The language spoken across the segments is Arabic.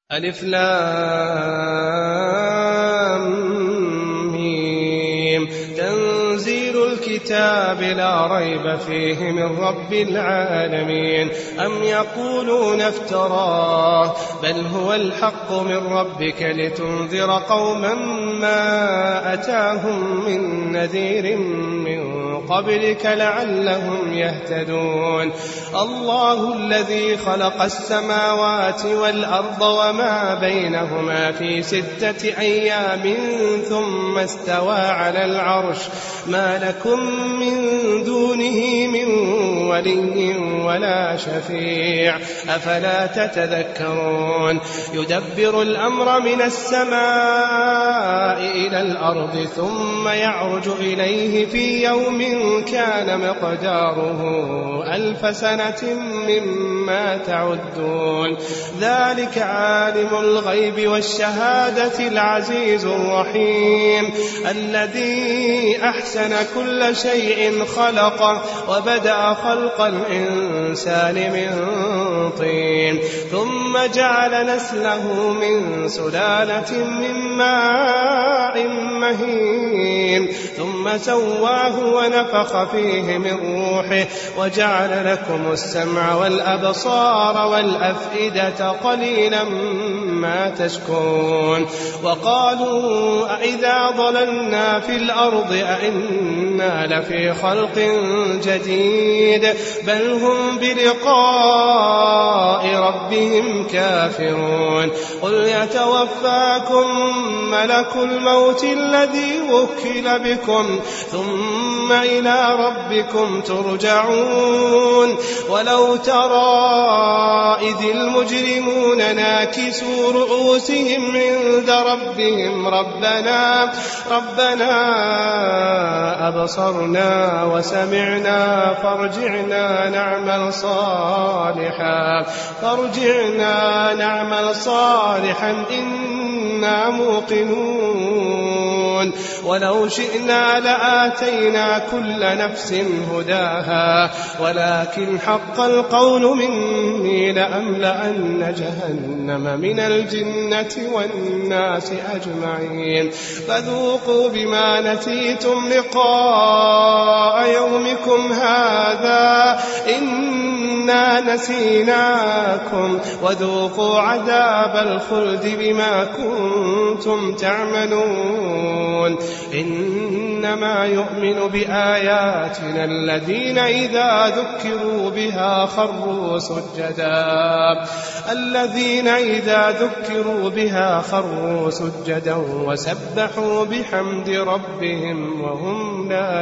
ألف لام ميم. تنزيل الكتاب لا ريب فيه من رب العالمين. أم يقولون افتراه بل هو الحق من ربك لتنذر قوما ما أتاهم من نذير من قبلك لعلهم يهتدون. الله الذي خلق السماوات والأرض وما بينهما في 6 أيام ثم استوى على العرش ما لكم من دونه من ولي ولا شفيع أفلا تتذكرون. يدبر الأمر من السماء إلى الأرض ثم يعرج إليه في يوم كان مقداره 1000 سنة مما تعدون. ذلك عالم الغيب والشهادة العزيز الرحيم الذي أحسن كل شيء خلقه وبدأ خلق الإنسان من طين ثم جعل نسله من سلالة من ماء مهين ثم سواه ونفخ فيه من روحه وجعل لكم السمع والأبصار والأفئدة قليلا ما تشكرون. وقالوا أئذا ضللنا في الأرض أئنا لفي خلق جديد بل هم بلقاء ربهم كافرون. قل يتوفاكم ملك الموت الذي وكل بكم ثم إلى ربكم ترجعون. ولو ترى إذ المجرمون ناكسوا رؤوسهم عند ربهم ربنا أبصرنا وسمعنا فارجعنا نعمل صالحا إنا موقنون. ولو شئنا لآتينا كل نفس هداها ولكن حق القول مني لأملأن جهنم من الجنة والناس أجمعين. فذوقوا بما نسيتم لقاء يومكم هذا إنا نسيناكم وذوقوا عذاب الخلد بما كنتم تعملون. إنما يؤمن بآياتنا الذين إذا ذكروا بها خروا سجدا وسبحوا بحمد ربهم وهم لا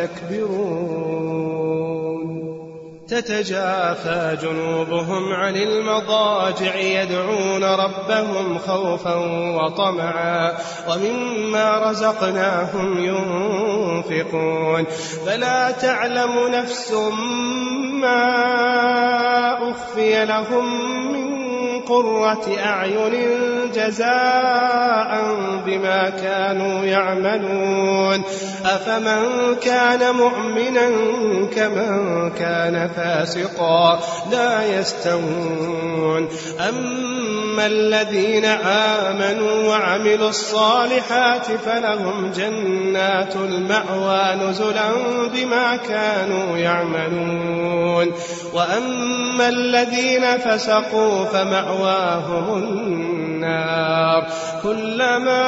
يستكبرون. تتجافى جنوبهم عن المضاجع يدعون ربهم خوفا وطمعا ومما رزقناهم ينفقون. فلا تعلم نفس ما أخفي لهم من قرة أعين جزاء بما كانوا يعملون. أفمن كان مؤمنا كمن كان فاسقا لا يستوون. أما الذين آمنوا وعملوا الصالحات فلهم جنات المأوى نزلا بما كانوا يعملون. وأما الذين فسقوا فمأواهم النار كلما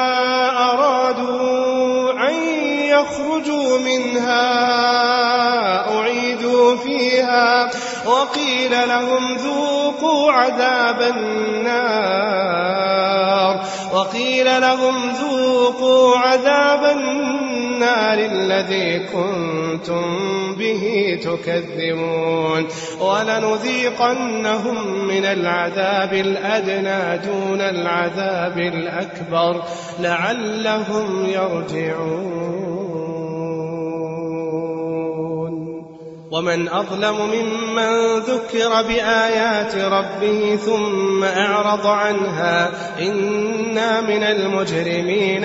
أرادوا أن يخرجوا منها أعيدوا فيها وقيل لهم ذوقوا عذاب النار الذي كنتم به تكذبون. ولنذيقنهم من العذاب الأدنى دون العذاب الأكبر لعلهم يرجعون. ومن أظلم ممن ذكر بآيات ربه ثم أعرض عنها إنا من المجرمين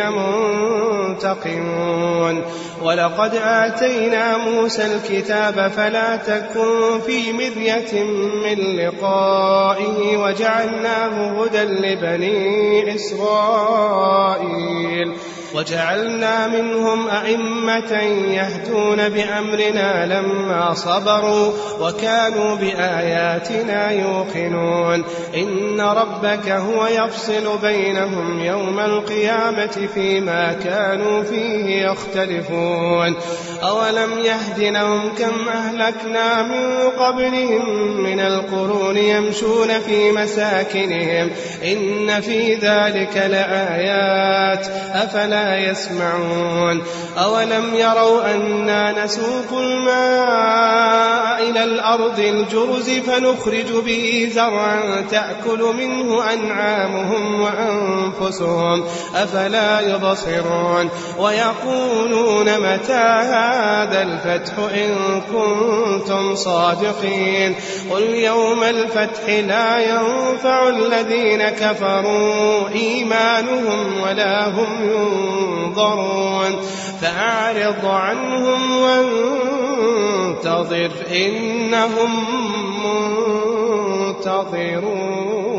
منتقمون ولقد آتينا موسى الكتاب فلا تكن في مرية من لقائه وجعلناه هدى لبني إسرائيل وجعلنا منهم أئمة يهدون بأمرنا لما صبروا وكانوا بآياتنا يوقنون إن ربك هو يفصل بينهم يوم القيامة فيما كانوا فيه يختلفون أولم يهد لهم كم أهلكنا من قبلهم من القرون يمشون في مساكنهم إن في ذلك لآيات أفلا يسمعون أولم يروا أنا نسوق الماء إلى الأرض الجرز فنخرج به زرعا تأكل منه أنعامهم وأنفسهم أفلا يبصرون ويقولون متى هذا الفتح إن كنتم صادقين قل يوم الفتح لا ينفع الذين كفروا إيمانهم ولا هم ينظرون فأعرض عنهم وانتظر إنهم منتظرون.